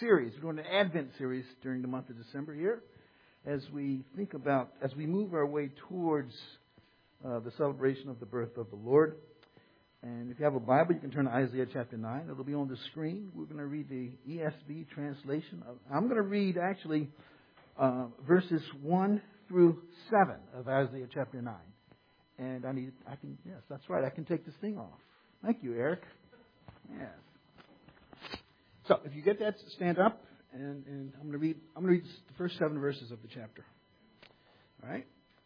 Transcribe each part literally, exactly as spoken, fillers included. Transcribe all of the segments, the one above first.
series. We're doing an Advent series during the month of December here as we think about, as we move our way towards uh, the celebration of the birth of the Lord. And if you have a Bible, you can turn to Isaiah chapter nine. It'll be on the screen. We're going to read the E S V translation. I'm going to read actually uh, verses one through seven of Isaiah chapter nine. And I need, I can, yes, that's right. I can take this thing off. Thank you, Eric. Yes. So, if you get that, stand up, and, and I'm going to read. I'm going to read the first seven verses of the chapter. All right.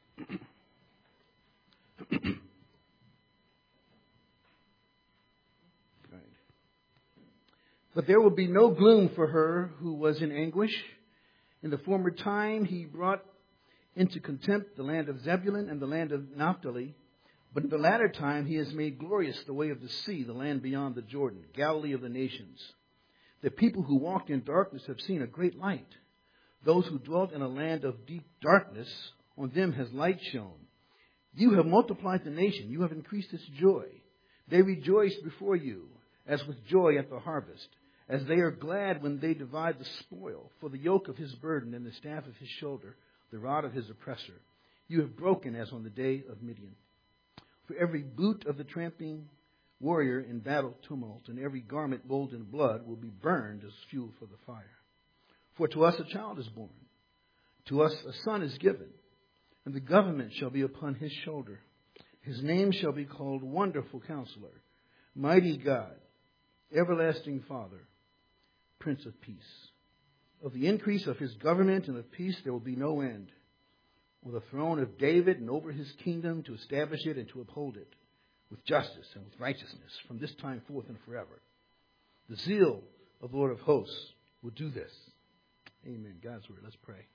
Right. But there will be no gloom for her who was in anguish. In the former time, he brought into contempt the land of Zebulun and the land of Naphtali. But in the latter time, he has made glorious the way of the sea, the land beyond the Jordan, Galilee of the nations. The people who walked in darkness have seen a great light. Those who dwelt in a land of deep darkness, on them has light shone. You have multiplied the nation. You have increased its joy. They rejoice before you, as with joy at the harvest, as they are glad when they divide the spoil. For the yoke of his burden and the staff of his shoulder, the rod of his oppressor, you have broken as on the day of Midian. For every boot of the tramping warrior in battle tumult, and every garment rolled in blood will be burned as fuel for the fire. For to us a child is born, to us a son is given, and the government shall be upon his shoulder. His name shall be called Wonderful Counselor, Mighty God, Everlasting Father, Prince of Peace. Of the increase of his government and of peace there will be no end. On the throne of David and over his kingdom, to establish it and to uphold it with justice and with righteousness from this time forth and forever. The zeal of the Lord of hosts will do this. Amen. God's word. Let's pray.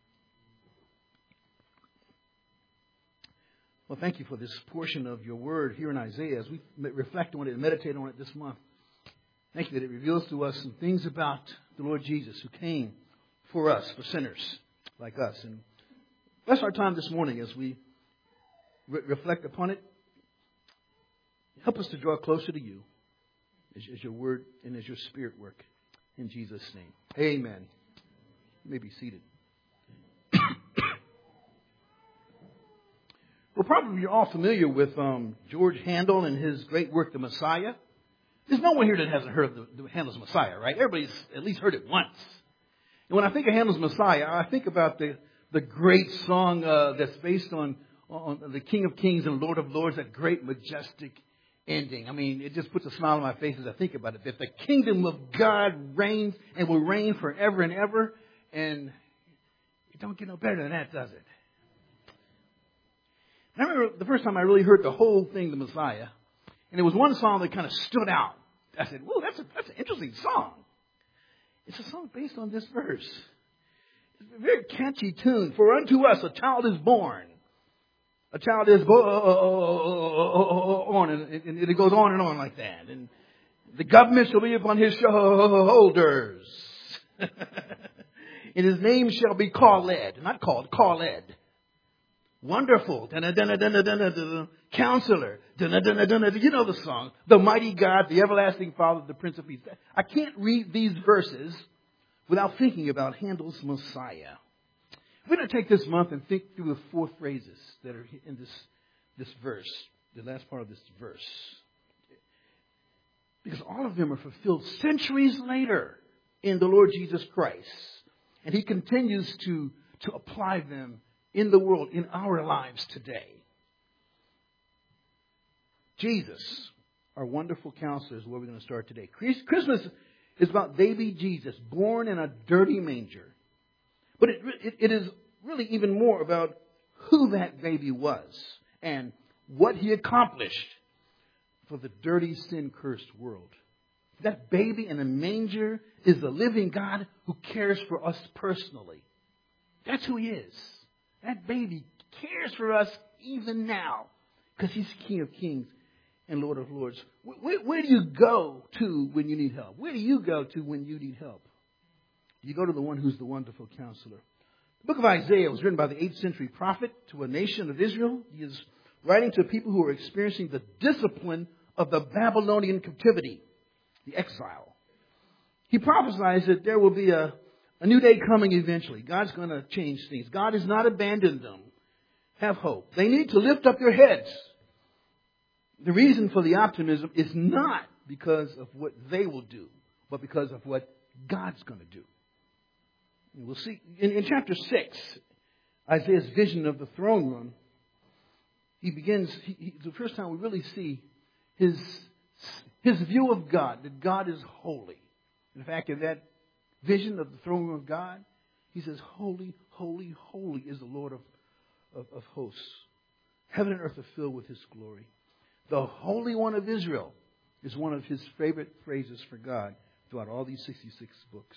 Well, thank you for this portion of your word here in Isaiah as we reflect on it and meditate on it this month. Thank you that it reveals to us some things about the Lord Jesus who came for us, for sinners like us. And bless our time this morning as we re- reflect upon it. Help us to draw closer to you as, as your word and as your spirit work. In Jesus' name. Amen. You may be seated. Well, probably you're all familiar with um, George Handel and his great work, The Messiah. There's no one here that hasn't heard of the, the Handel's Messiah, right? Everybody's at least heard it once. And when I think of Handel's Messiah, I think about the, the great song uh, that's based on, on the King of Kings and Lord of Lords, that great, majestic ending. I mean, it just puts a smile on my face as I think about it. That the kingdom of God reigns and will reign forever and ever. And it don't get no better than that, does it? I remember the first time I really heard the whole thing, The Messiah. And there was one song that kind of stood out. I said, whoa, that's, a, that's an interesting song. It's a song based on this verse. It's a very catchy tune. For unto us a child is born. A child is born, and it goes on and on like that. And the government shall be upon his shoulders. And his name shall be called, not called, called. Wonderful. Counselor. You know the song. The mighty God, the everlasting Father, the Prince of Peace. I can't read these verses without thinking about Handel's Messiah. We're going to take this month and think through the four phrases that are in this, this verse, the last part of this verse. Because all of them are fulfilled centuries later in the Lord Jesus Christ. And he continues to, to apply them in the world, in our lives today. Jesus, our wonderful counselor, is where we're going to start today. Christmas is about baby Jesus, born in a dirty manger. But it, it, it is really even more about who that baby was and what he accomplished for the dirty, sin-cursed world. That baby in a manger is the living God who cares for us personally. That's who he is. That baby cares for us even now because he's King of Kings and Lord of Lords. Where, where do you go to when you need help? Where do you go to when you need help? You go to the one who's the wonderful counselor. The book of Isaiah was written by the eighth century prophet to a nation of Israel. He is writing to people who are experiencing the discipline of the Babylonian captivity, the exile. he prophesies that there will be a, a new day coming eventually. God's going to change things. God has not abandoned them. Have hope. They need to lift up their heads. The reason for the optimism is not because of what they will do, but because of what God's going to do. And we'll see in, in chapter six, Isaiah's vision of the throne room. He begins, he, he, the first time we really see his, his view of God, that God is holy. In fact, in that vision of the throne room of God, he says, holy, holy, holy is the Lord of, of, of hosts. Heaven and earth are filled with his glory. The Holy One of Israel is one of his favorite phrases for God throughout all these sixty-six books.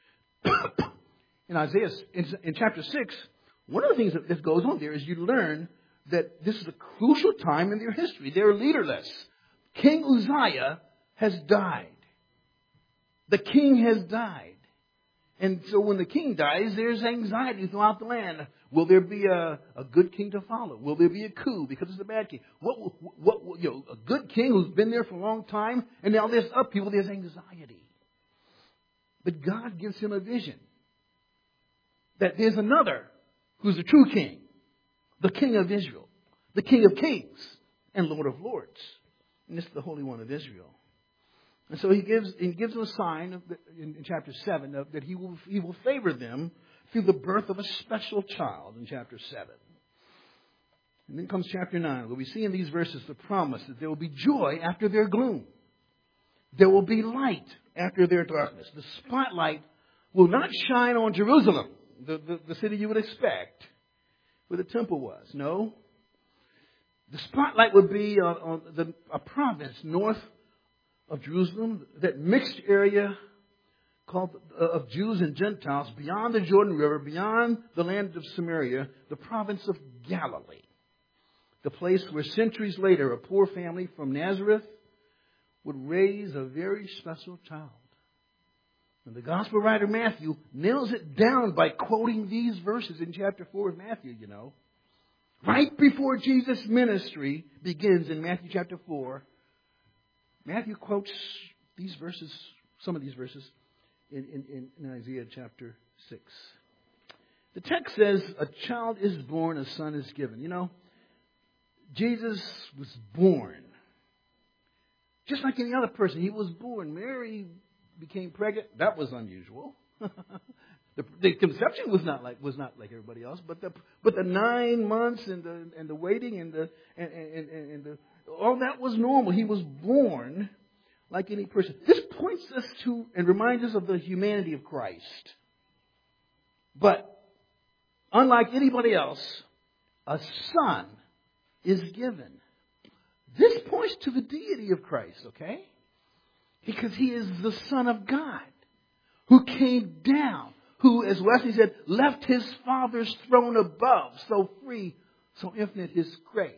In Isaiah, in, in chapter six, one of the things that, that goes on there is you learn that this is a crucial time in their history. They're leaderless. King Uzziah has died. The king has died. And so when the king dies, there's anxiety throughout the land. Will there be a, a good king to follow? Will there be a coup because it's a bad king? What, what, what, you know, a good king who's been there for a long time, and now there's upheaval, there's anxiety. But God gives him a vision that there's another who's a true king, the King of Israel, the King of Kings and Lord of Lords. And this is the Holy One of Israel. And so he gives he gives them a sign of the, in, in chapter seven of, that he will he will favor them through the birth of a special child in chapter seven. And then comes chapter nine, where we see in these verses the promise that there will be joy after their gloom. There will be light after their darkness. The spotlight will not shine on Jerusalem, the, the, the city you would expect, where the temple was. No. The spotlight would be on, on the, a province north of Jerusalem, that mixed area called uh, of Jews and Gentiles beyond the Jordan River, beyond the land of Samaria, the province of Galilee. The place where centuries later a poor family from Nazareth would raise a very special child. And the gospel writer Matthew nails it down by quoting these verses in chapter four of Matthew, you know. Right before Jesus' ministry begins in Matthew chapter four, Matthew quotes these verses, some of these verses, in, in, in Isaiah chapter six. The text says, a child is born, a son is given. You know, Jesus was born. Just like any other person, he was born. Mary became pregnant. That was unusual. the, the conception was not like was not like everybody else, but the but the nine months and the and the waiting and the and, and, and, and the all that was normal. He was born like any person. This points us to and reminds us of the humanity of Christ. But unlike anybody else, a son is given. This points to the deity of Christ, okay? Because he is the Son of God who came down, who, as Wesley said, left his Father's throne above, so free, so infinite his grace.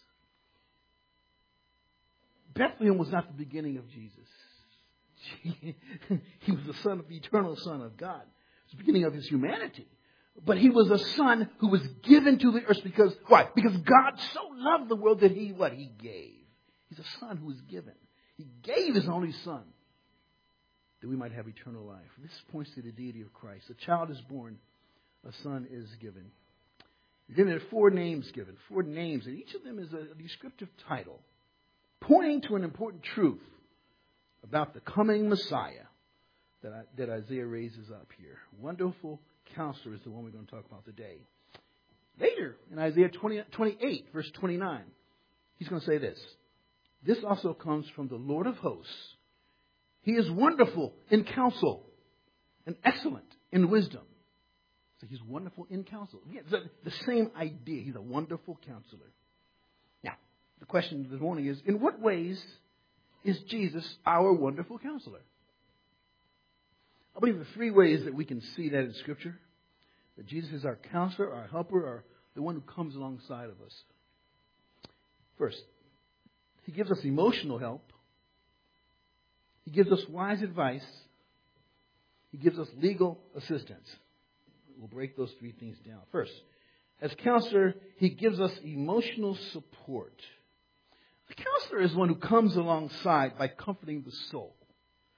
Bethlehem was not the beginning of Jesus. He was the son of the eternal Son of God. It was the beginning of his humanity. But he was a son who was given to the earth because, why? Because God so loved the world that he, what? He gave. He's a son who was given. He gave his only son that we might have eternal life. This points to the deity of Christ. A child is born, a son is given. Then there are four names given, four names, and each of them is a descriptive title, pointing to an important truth about the coming Messiah that, I, that Isaiah raises up here. Wonderful Counselor is the one we're going to talk about today. Later, in Isaiah twenty, twenty-eight, verse twenty-nine, he's going to say this. This also comes from the Lord of hosts. He is wonderful in counsel and excellent in wisdom. So he's wonderful in counsel. Yeah, the, the same idea. He's a wonderful counselor. Now, the question this morning is, in what ways is Jesus our wonderful counselor? I believe the three ways that we can see that in Scripture. That Jesus is our counselor, our helper, or the one who comes alongside of us. First, he gives us emotional help. He gives us wise advice. He gives us legal assistance. We'll break those three things down. First, as counselor, he gives us emotional support. A counselor is one who comes alongside by comforting the soul.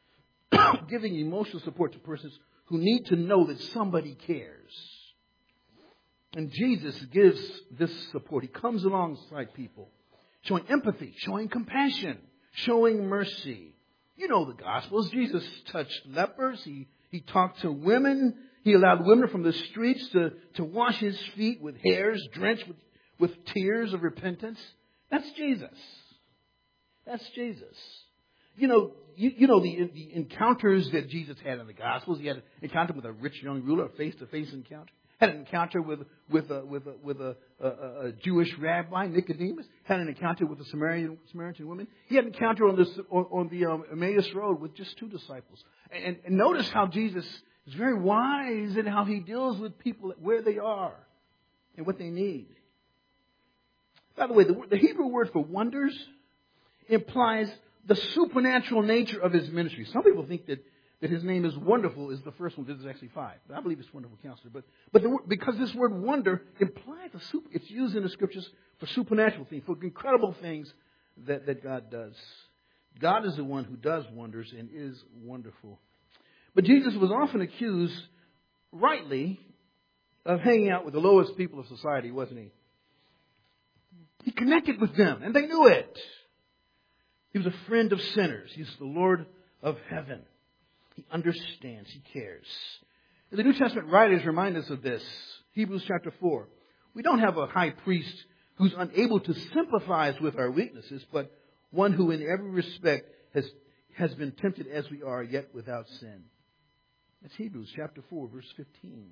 giving emotional support to persons who need to know that somebody cares. And Jesus gives this support. He comes alongside people, showing empathy, showing compassion, showing mercy. You know the Gospels. Jesus touched lepers. He, he talked to women. He allowed women from the streets to, to wash his feet with hairs drenched with, with tears of repentance. That's Jesus. That's Jesus. You know, you, you know the, the encounters that Jesus had in the Gospels. He had an encounter with a rich young ruler, a face-to-face encounter. Had an encounter with with a with a with a, a, a Jewish rabbi, Nicodemus. Had an encounter with a Samaritan Samaritan woman. He had an encounter on this on, on the um, Emmaus Road with just two disciples. And, and notice how Jesus is very wise in how he deals with people where they are and what they need. By the way, the, the Hebrew word for wonders implies the supernatural nature of his ministry. Some people think that, that his name is Wonderful is the first one. This is actually five. But I believe it's Wonderful Counselor. But but the, because this word wonder implies a super, it's used in the scriptures for supernatural things, for incredible things that, that God does. God is the one who does wonders and is wonderful. But Jesus was often accused, rightly, of hanging out with the lowest people of society, wasn't he? He connected with them, and they knew it. He was a friend of sinners. He's the Lord of heaven. He understands. He cares. And the New Testament writers remind us of this. Hebrews chapter four. We don't have a high priest who's unable to sympathize with our weaknesses, but one who in every respect has, has been tempted as we are, yet without sin. That's Hebrews chapter four, verse fifteen.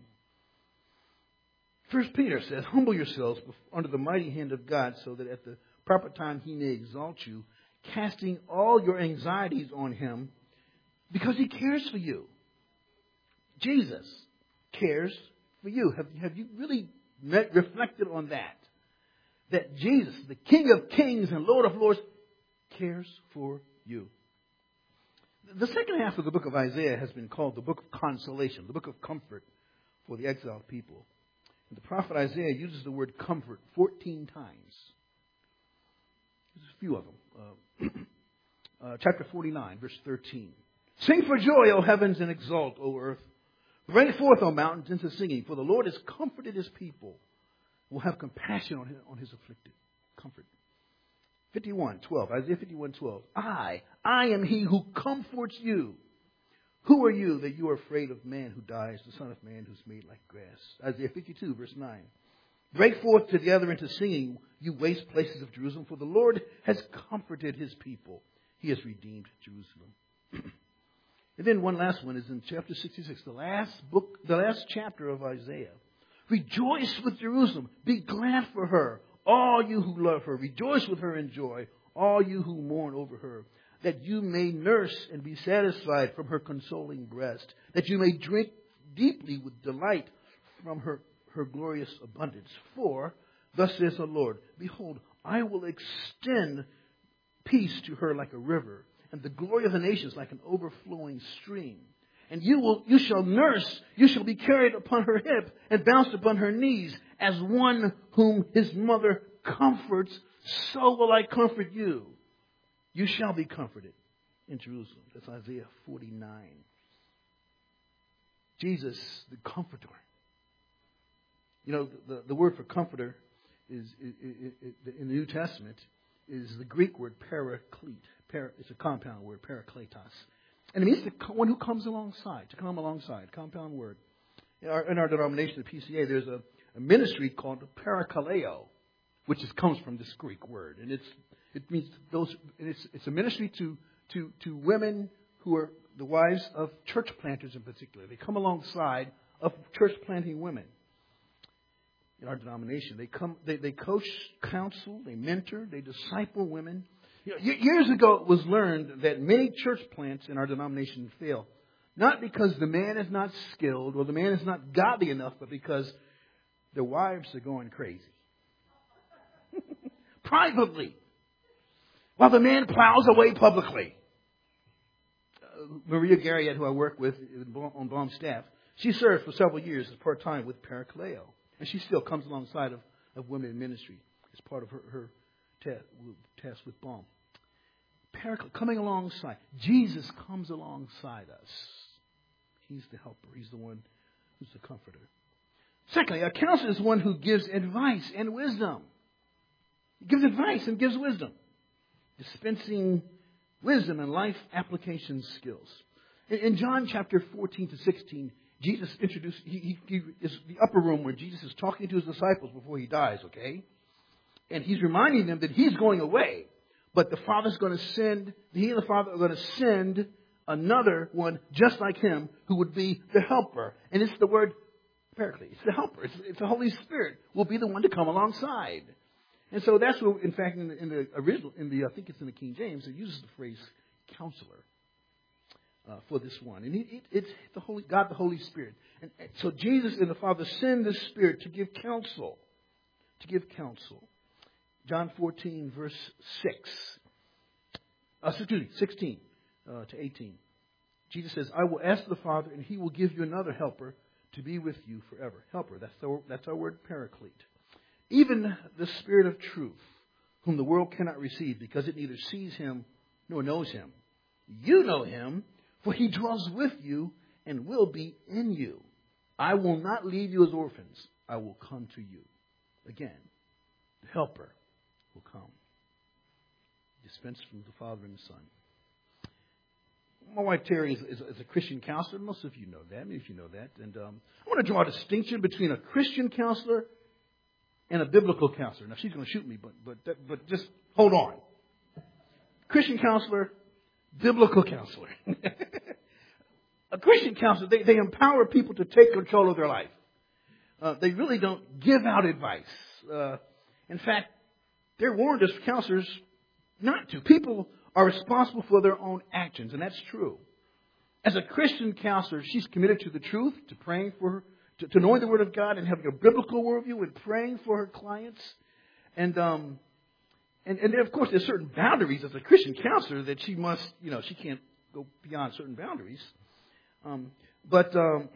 First Peter says, humble yourselves under the mighty hand of God so that at the proper time he may exalt you, casting all your anxieties on him because he cares for you. Jesus cares for you. Have, have you really met, reflected on that? That Jesus, the King of Kings and Lord of Lords, cares for you. The second half of the book of Isaiah has been called the book of consolation, the book of comfort for the exiled people. And the prophet Isaiah uses the word comfort fourteen times. There's a few of them. Uh, uh, chapter forty-nine, verse thirteen. Sing for joy, O heavens, and exult, O earth. Bring forth, O mountains, into singing, for the Lord has comforted his people. Will have compassion on his, on his afflicted. Comfort. fifty-one, twelve. Isaiah fifty-one, twelve. I, I am he who comforts you. Who are you that you are afraid of man who dies, the son of man who's made like grass? Isaiah fifty-two, verse nine. Break forth together into singing, you waste places of Jerusalem, for the Lord has comforted his people. He has redeemed Jerusalem. And then one last one is in chapter sixty-six, the last book, the last chapter of Isaiah. Rejoice with Jerusalem. Be glad for her, all you who love her. Rejoice with her in joy, all you who mourn over her. That you may nurse and be satisfied from her consoling breast. That you may drink deeply with delight from her, her glorious abundance. For, thus says the Lord, behold, I will extend peace to her like a river, and the glory of the nations like an overflowing stream. And you will, you shall nurse, you shall be carried upon her hip and bounced upon her knees, as one whom his mother comforts, so will I comfort you. You shall be comforted in Jerusalem. That's Isaiah forty-nine. Jesus, the comforter. You know, the, the word for comforter is, is, is, is in the New Testament is the Greek word paraclete. Para, it's a compound word, parakletos. And it means the one who comes alongside, to come alongside, compound word. In our, in our denomination, the P C A, there's a, a ministry called parakaleo, which is, comes from this Greek word. And it's it means those. And it's, it's a ministry to, to, to women who are the wives of church planters in particular. They come alongside of church planting women. In our denomination, they come, they, they coach, counsel, they mentor, they disciple women. You know, years ago, it was learned that many church plants in our denomination fail, not because the man is not skilled or the man is not godly enough, but because their wives are going crazy. Privately, while the man plows away publicly. Uh, Maria Garriott, who I work with on Baum's staff, she served for several years as part-time with Parakaleo. And she still comes alongside of, of women in ministry as part of her, her task, task with Baum. Paraclete, coming alongside. Jesus comes alongside us. He's the helper. He's the one who's the comforter. Secondly, a counselor is one who gives advice and wisdom. He gives advice and gives wisdom, dispensing wisdom and life application skills. In, in John chapter fourteen to sixteen, Jesus introduced, he, he, he is the upper room where Jesus is talking to his disciples before he dies, okay? And he's reminding them that he's going away, but the Father's going to send, he and the Father are going to send another one just like him who would be the helper. And it's the word Paraclete. It's the helper. It's, it's the Holy Spirit will be the one to come alongside. And so that's what, in fact, in the, in the original, in the I think it's in the King James, it uses the phrase counselor uh, for this one. And it, it, it's the Holy God, the Holy Spirit. And, and so Jesus and the Father send the Spirit to give counsel, to give counsel. John fourteen, verse six. Uh, excuse me, sixteen uh, to eighteen. Jesus says, "I will ask the Father, and He will give you another helper to be with you forever." Helper. That's the, that's our word, Paraclete. Even the Spirit of truth, whom the world cannot receive because it neither sees him nor knows him. You know him, for he dwells with you and will be in you. I will not leave you as orphans. I will come to you. Again, the helper will come. Dispensed from the Father and the Son. My wife Terry is, is, is a Christian counselor. Most of you know that. Maybe if you know that. And um, I want to draw a distinction between a Christian counselor and a biblical counselor. Now, she's going to shoot me, but but that, but just hold on. Christian counselor, biblical counselor. A Christian counselor, they, they empower people to take control of their life. Uh, they really don't give out advice. Uh, in fact, they're warned as counselors not to. People are responsible for their own actions, and that's true. As a Christian counselor, she's committed to the truth, to praying for her, To, to knowing the Word of God and having a biblical worldview and praying for her clients. And, um, and, and of course, there's certain boundaries as a Christian counselor that she must, you know, she can't go beyond certain boundaries. Um, but um,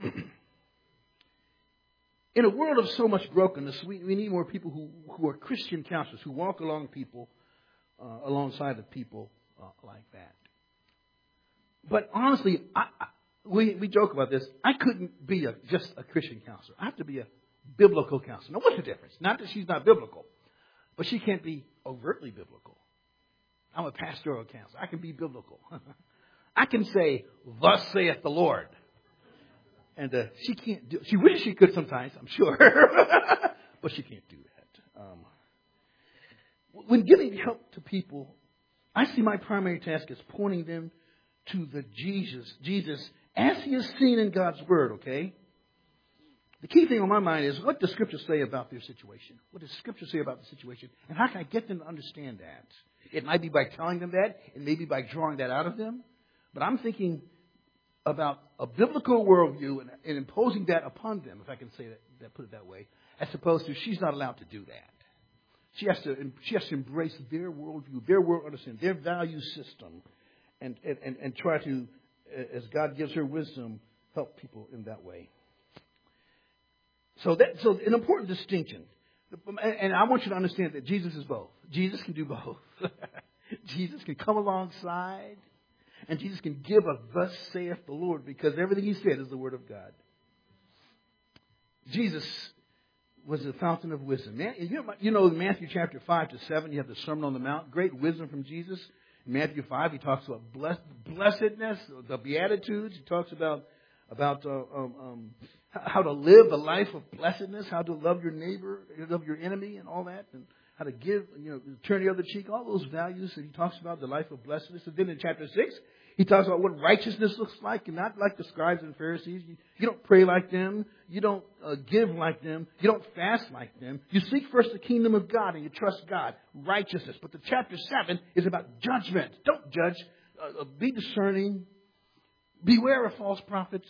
in a world of so much brokenness, we, we need more people who, who are Christian counselors, who walk along people, uh, alongside of people uh, like that. But honestly, I, I We we joke about this. I couldn't be a, just a Christian counselor. I have to be a biblical counselor. Now, what's the difference? Not that she's not biblical, but she can't be overtly biblical. I'm a pastoral counselor. I can be biblical. I can say, "Thus saith the Lord," and uh, she can't do. She wishes she could sometimes, I'm sure, but she can't do that. Um, when giving help to people, I see my primary task as pointing them to the Jesus, Jesus. As he is seen in God's Word, okay? The key thing on my mind is, what does Scripture say about their situation? What does Scripture say about the situation? And how can I get them to understand that? It might be by telling them that. It may be by drawing that out of them. But I'm thinking about a biblical worldview and, and imposing that upon them, if I can say that, that, put it that way, as opposed to she's not allowed to do that. She has to, she has to embrace their worldview, their world understanding, their value system, and, and, and try to, as God gives her wisdom, help people in that way. So that, so an important distinction. And I want you to understand that Jesus is both. Jesus can do both. Jesus can come alongside, and Jesus can give a "thus saith the Lord," because everything he said is the Word of God. Jesus was the fountain of wisdom. You know, in Matthew chapter five to seven, you have the Sermon on the Mount, great wisdom from Jesus. In Matthew five, he talks about bless, blessedness, the Beatitudes. He talks about about uh, um, um, how to live a life of blessedness, how to love your neighbor, love your enemy, and all that, and how to give, you know, turn the other cheek. All those values that he talks about, the life of blessedness. And then in chapter six, he talks about what righteousness looks like, and not like the scribes and Pharisees. You, you don't pray like them. You don't uh, give like them. You don't fast like them. You seek first the kingdom of God, and you trust God. Righteousness. But the chapter seven is about judgment. Don't judge. Uh, uh, be discerning. Beware of false prophets.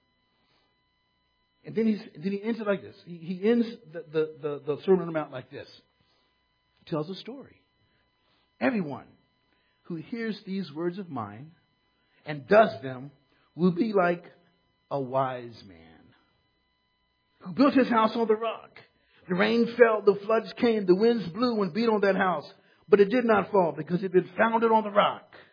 And then, he's, then he ends it like this. He, he ends the, the, the, the Sermon on the Mount like this. He tells a story. Everyone who hears these words of mine and does them will be like a wise man who built his house on the rock. The rain fell, the floods came, the winds blew and beat on that house, but it did not fall because it had been founded on the rock.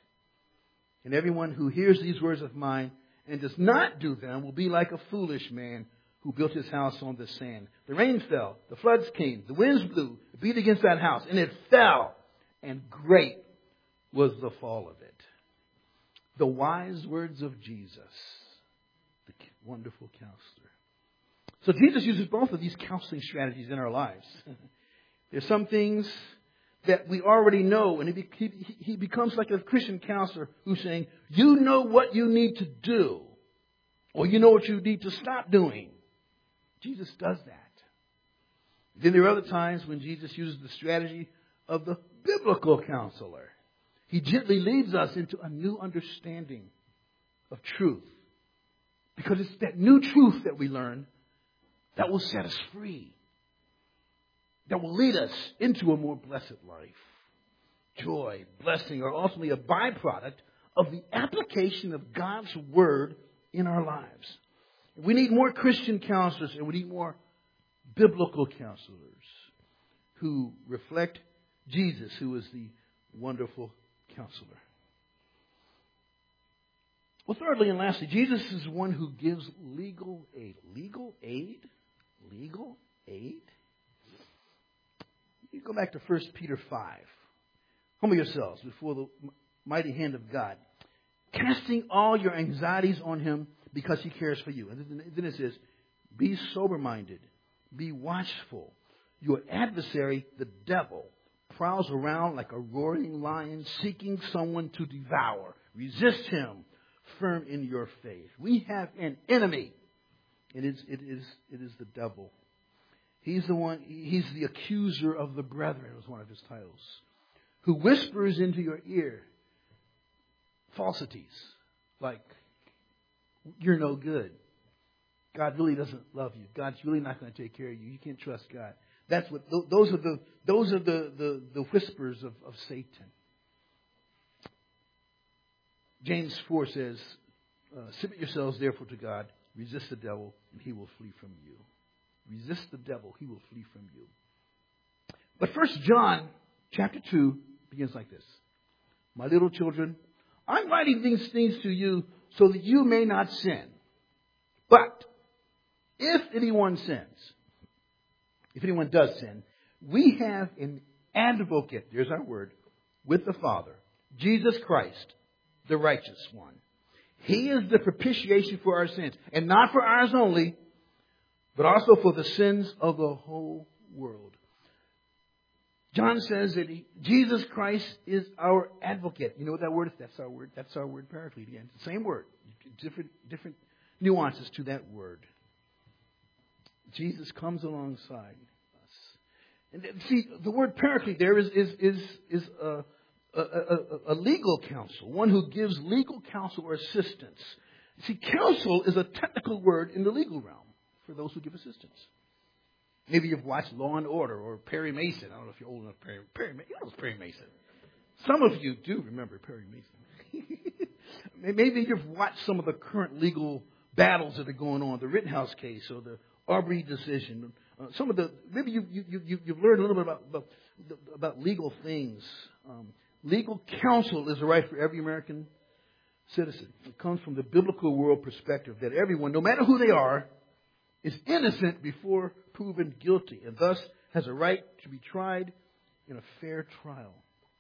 And everyone who hears these words of mine and does not do them will be like a foolish man who built his house on the sand. The rain fell, the floods came, the winds blew, beat against that house, and it fell, and great was the fall of it. The wise words of Jesus, the wonderful counselor. So Jesus uses both of these counseling strategies in our lives. There's some things that we already know, and he, he, he becomes like a Christian counselor who's saying, you know what you need to do, or you know what you need to stop doing. Jesus does that. Then there are other times when Jesus uses the strategy of the biblical counselor. He gently leads us into a new understanding of truth. Because it's that new truth that we learn that will set us free. That will lead us into a more blessed life. Joy, blessing are ultimately a byproduct of the application of God's Word in our lives. We need more Christian counselors, and we need more biblical counselors who reflect Jesus, who is the wonderful counselor. Well, thirdly and lastly, Jesus is one who gives legal aid. Legal aid? Legal aid? You go back to First Peter five. Humble yourselves before the mighty hand of God, casting all your anxieties on Him because He cares for you. And then it says, be sober-minded, be watchful. Your adversary, the devil, prowls around like a roaring lion seeking someone to devour. Resist him, firm in your faith. We have an enemy. It is, it is, it is the devil. He's the one, he's the accuser of the brethren, was one of his titles, who whispers into your ear falsities like, you're no good. God really doesn't love you. God's really not going to take care of you. You can't trust God. That's what those are the those are the, the, the whispers of, of Satan. James four says, uh, submit yourselves therefore to God, resist the devil, and he will flee from you. Resist the devil, he will flee from you. But First John chapter two begins like this. My little children, I'm writing these things to you so that you may not sin. But if anyone sins, if anyone does sin, we have an advocate, there's our word, with the Father, Jesus Christ, the righteous one. He is the propitiation for our sins, and not for ours only, but also for the sins of the whole world. John says that he, Jesus Christ is our advocate. You know what that word is? That's our word. That's our word, paraclete. Again, it's the same word. Different, different nuances to that word. Jesus comes alongside us. And see, the word paraclete there is is is is a, a, a, a legal counsel, one who gives legal counsel or assistance. See, counsel is a technical word in the legal realm for those who give assistance. Maybe you've watched Law and Order or Perry Mason. I don't know if you're old enough. Perry, Perry, you know Perry Mason. Some of you do remember Perry Mason. Maybe you've watched some of the current legal battles that are going on, the Rittenhouse case or the Arbery decision. Uh, some of the maybe you you you you've learned a little bit about about, about legal things. Um, legal counsel is a right for every American citizen. It comes from the biblical world perspective that everyone, no matter who they are, is innocent before proven guilty, and thus has a right to be tried in a fair trial.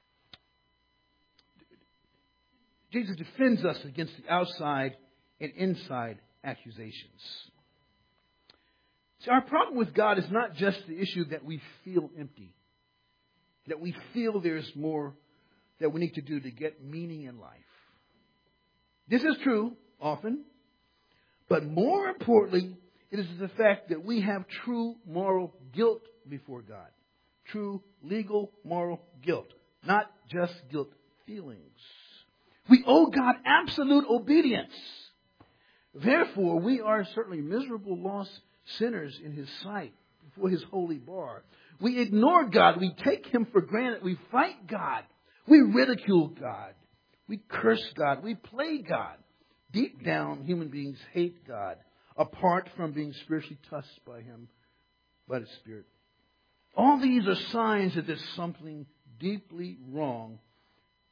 Jesus defends us against the outside and inside accusations. See, our problem with God is not just the issue that we feel empty, that we feel there's more that we need to do to get meaning in life. This is true often, but more importantly, it is the fact that we have true moral guilt before God. True legal moral guilt, not just guilt feelings. We owe God absolute obedience. Therefore, we are certainly miserable, lost sinners in His sight before His holy bar. We ignore God. We take Him for granted. We fight God. We ridicule God. We curse God. We play God. Deep down, human beings hate God, apart from being spiritually touched by Him, by the Spirit. All these are signs that there's something deeply wrong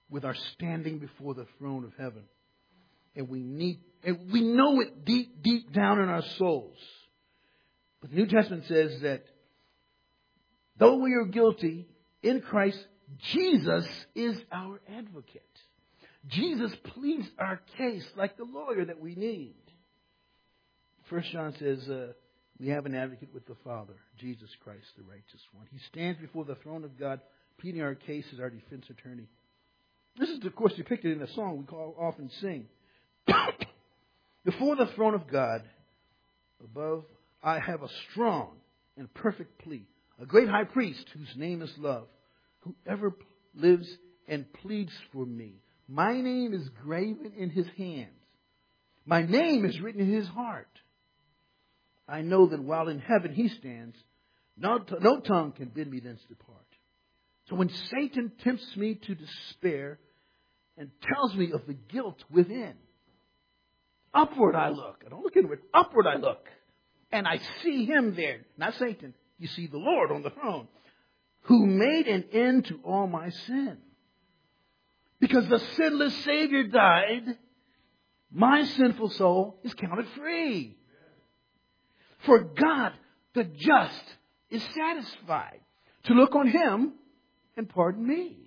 with our standing before the throne of heaven. And we need, and we know it deep, deep down in our souls. But the New Testament says that though we are guilty in Christ, Jesus is our advocate. Jesus pleads our case like the lawyer that we need. First John says, uh, we have an advocate with the Father, Jesus Christ, the righteous one. He stands before the throne of God, pleading our case as our defense attorney. This is, of course, depicted in a song we call, often sing. Before the throne of God, above, I have a strong and perfect plea. A great high priest whose name is love. Whoever lives and pleads for me. My name is graven in his hands. My name is written in his heart. I know that while in heaven he stands, no, t- no tongue can bid me thence depart. So when Satan tempts me to despair and tells me of the guilt within, upward I look. I don't look inward. Upward I look. And I see him there. Not Satan. You see the Lord on the throne, who made an end to all my sin. Because the sinless Savior died, my sinful soul is counted free. For God, the just, is satisfied to look on him and pardon me.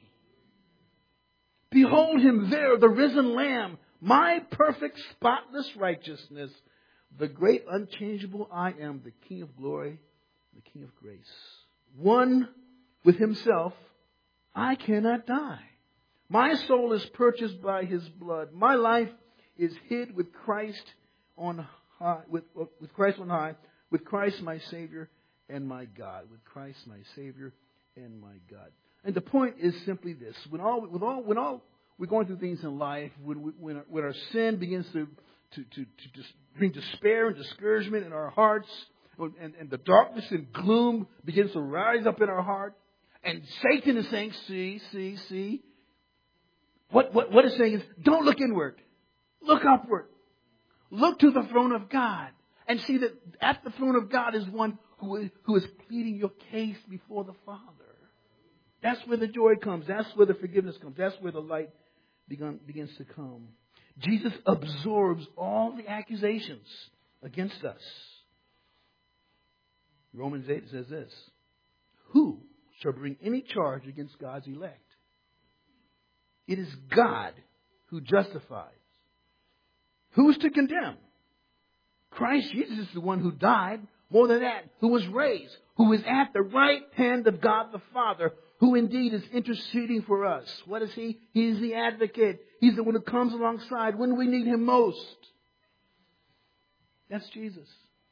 Behold him there, the risen Lamb, my perfect, spotless righteousness, the great, unchangeable I am, the King of glory, the King of grace. One with himself, I cannot die. My soul is purchased by his blood. My life is hid with Christ on high, with, with Christ on high, with Christ my Savior and my God. With Christ my Savior and my God. And the point is simply this. When all, with all, when all we're going through things in life, when, when, our, when our sin begins to, to, to, to just bring despair and discouragement in our hearts, and, and the darkness and gloom begins to rise up in our heart, and Satan is saying, see, see, see. What, what, what it's saying is, don't look inward. Look upward. Look to the throne of God. And see that at the throne of God is one who is, who is pleading your case before the Father. That's where the joy comes. That's where the forgiveness comes. That's where the light begun, begins to come. Jesus absorbs all the accusations against us. Romans eight says this. Who shall bring any charge against God's elect? It is God who justifies. Who is to condemn? Christ Jesus is the one who died. More than that, who was raised, who is at the right hand of God the Father, who indeed is interceding for us. What is he? He is the advocate. He's the one who comes alongside when we need him most. That's Jesus.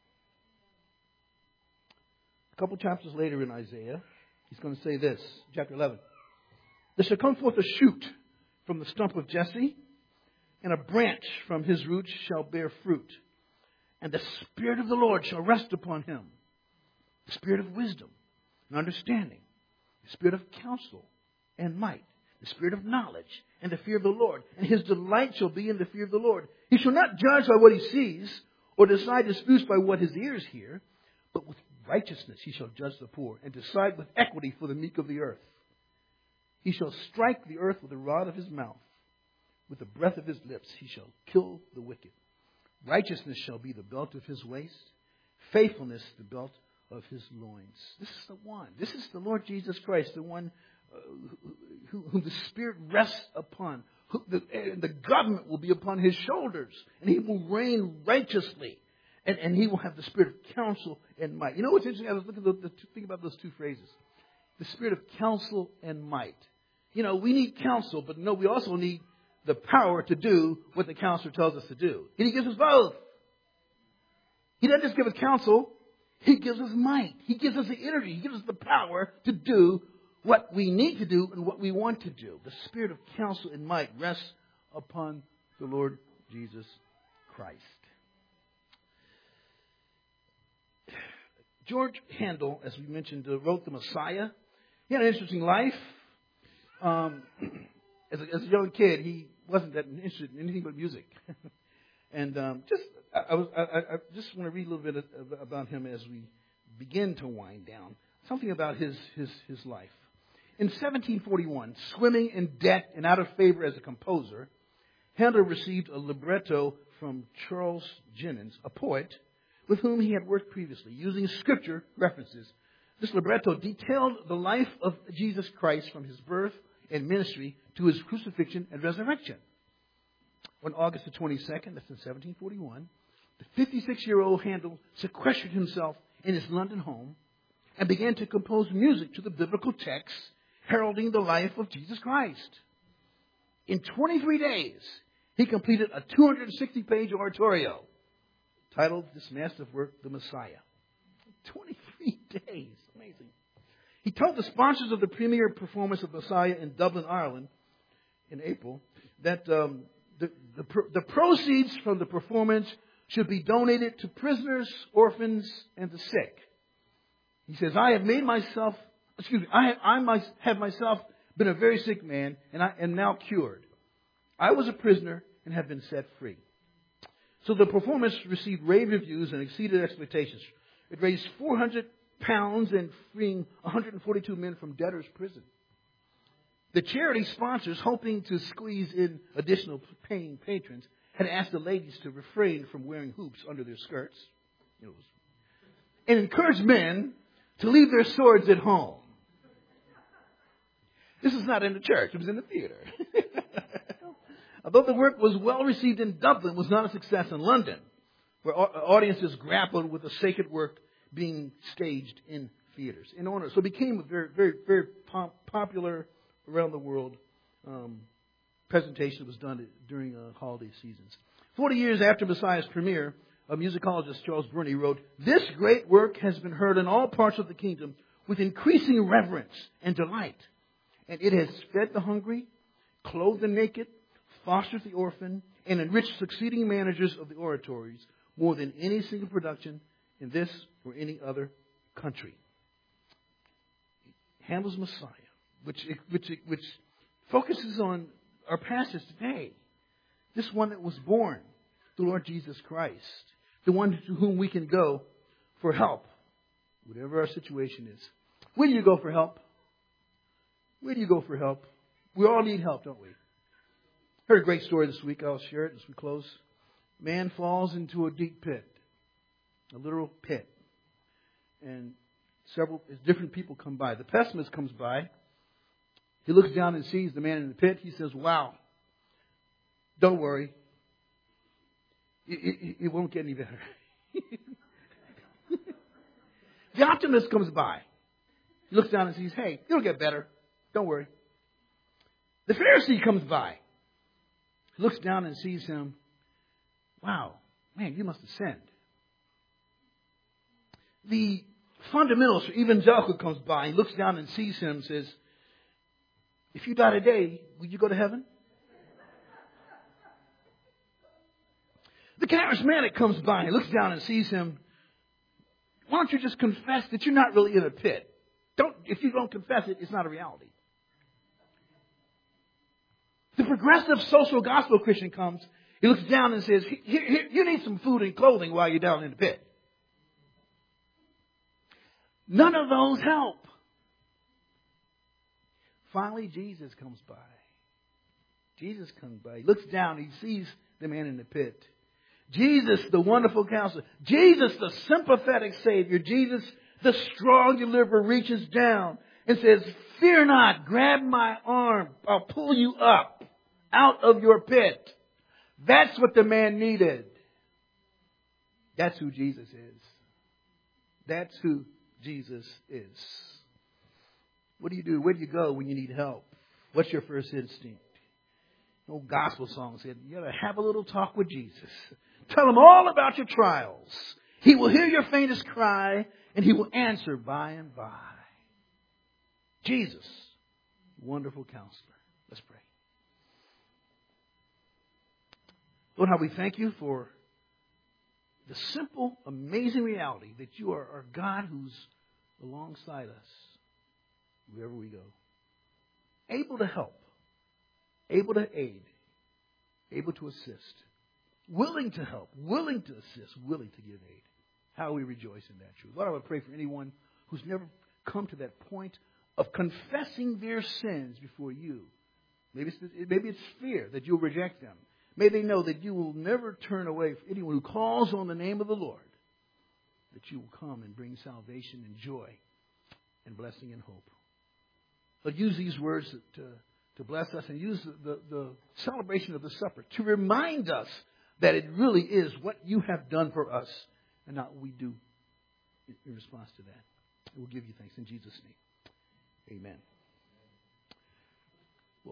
A couple chapters later in Isaiah, he's going to say this, chapter eleven. There shall come forth a shoot from the stump of Jesse, and a branch from his roots shall bear fruit. And the Spirit of the Lord shall rest upon him. The Spirit of wisdom and understanding. The Spirit of counsel and might. The Spirit of knowledge and the fear of the Lord. And his delight shall be in the fear of the Lord. He shall not judge by what he sees, or decide disputes by what his ears hear. But with righteousness he shall judge the poor, and decide with equity for the meek of the earth. He shall strike the earth with the rod of his mouth. With the breath of his lips he shall kill the wicked. Righteousness shall be the belt of his waist. Faithfulness the belt of his loins. This is the one. This is the Lord Jesus Christ, the one uh, who, whom the Spirit rests upon. Who, the, and the government will be upon his shoulders. And he will reign righteously. And, and he will have the Spirit of counsel and might. You know what's interesting? I was looking at the, the think about those two phrases. The Spirit of counsel and might. You know, we need counsel, but no, we also need the power to do what the counselor tells us to do. And he gives us both. He doesn't just give us counsel. He gives us might. He gives us the energy. He gives us the power to do what we need to do and what we want to do. The Spirit of counsel and might rests upon the Lord Jesus Christ. George Handel, as we mentioned, uh, wrote The Messiah. He had an interesting life. Um, as, a, as a young kid, he wasn't that interested in anything but music. and um, just I, I, was, I, I just want to read a little bit about him as we begin to wind down. Something about his, his, his life. In seventeen forty-one, swimming in debt and out of favor as a composer, Handel received a libretto from Charles Jennens, a poet with whom he had worked previously, using scripture references. This libretto detailed the life of Jesus Christ from his birth and ministry to his crucifixion and resurrection. On August the twenty-second, that's in seventeen forty-one, the fifty-six-year-old Handel sequestered himself in his London home and began to compose music to the biblical texts heralding the life of Jesus Christ. In twenty-three days, he completed a two hundred sixty page oratorio titled this massive work, The Messiah. twenty-three days. Amazing. He told the sponsors of the premiere performance of Messiah in Dublin, Ireland, in April, that um, the, the, the proceeds from the performance should be donated to prisoners, orphans, and the sick. He says, I have made myself, excuse me, I have, I my, have myself been a very sick man, and I am now cured. I was a prisoner and have been set free. So the performance received rave reviews and exceeded expectations. It raised four hundred pounds and freeing one hundred forty-two men from debtors' prison. The charity sponsors, hoping to squeeze in additional paying patrons, had asked the ladies to refrain from wearing hoops under their skirts, you know, and encouraged men to leave their swords at home. This is not in the church. It was in the theater. Although the work was well received in Dublin, it was not a success in London, where audiences grappled with the sacred work being staged in theaters. In honor, so it became a very, very, very pop- popular around the world um, presentation that was done during uh, holiday seasons. Forty years after Messiah's premiere, a musicologist, Charles Burney, wrote, "This great work has been heard in all parts of the kingdom with increasing reverence and delight, and it has fed the hungry, clothed the naked, fostered the orphan, and enriched succeeding managers of the oratories more than any single production in this or any other country." Handel's Messiah, which, which, which focuses on our passage today. This one that was born, the Lord Jesus Christ, the one to whom we can go for help, whatever our situation is. Where do you go for help? Where do you go for help? We all need help, don't we? Heard a great story this week. I'll share it as we close. Man falls into a deep pit, a literal pit, and several different people come by. The pessimist comes by. He looks down and sees the man in the pit. He says, "Wow, don't worry. It, it, it won't get any better." The optimist comes by. He looks down and sees, "Hey, it'll get better. Don't worry." The Pharisee comes by. He looks down and sees him. "Wow, man, you must have sinned." The fundamentalist or evangelical comes by. He looks down and sees him and says, "If you die today, will you go to heaven?" The charismatic comes by. He looks down and sees him. "Why don't you just confess that you're not really in a pit? Don't, if you don't confess it, it's not a reality." The progressive social gospel Christian comes. He looks down and says, here, here, "You need some food and clothing while you're down in the pit." None of those help. Finally, Jesus comes by. Jesus comes by. He looks down. He sees the man in the pit. Jesus, the wonderful counselor. Jesus, the sympathetic Savior. Jesus, the strong deliverer, reaches down and says, "Fear not. Grab my arm. I'll pull you up out of your pit." That's what the man needed. That's who Jesus is. That's who Jesus is. What do you do? Where do you go when you need help? What's your first instinct? An old gospel song said, you gotta have a little talk with Jesus. Tell him all about your trials. He will hear your faintest cry, and he will answer by and by. Jesus, wonderful counselor. Let's pray. Lord, how we thank you for the simple, amazing reality that you are our God who's alongside us wherever we go. Able to help, able to aid, able to assist, willing to help, willing to assist, willing to give aid. How we rejoice in that truth. Lord, I would pray for anyone who's never come to that point of confessing their sins before you. Maybe it's, maybe it's fear that you'll reject them. May they know that you will never turn away from anyone who calls on the name of the Lord, that you will come and bring salvation and joy and blessing and hope. But use these words to, to bless us, and use the, the, the celebration of the supper to remind us that it really is what you have done for us and not what we do in response to that. We'll give you thanks in Jesus' name. Amen.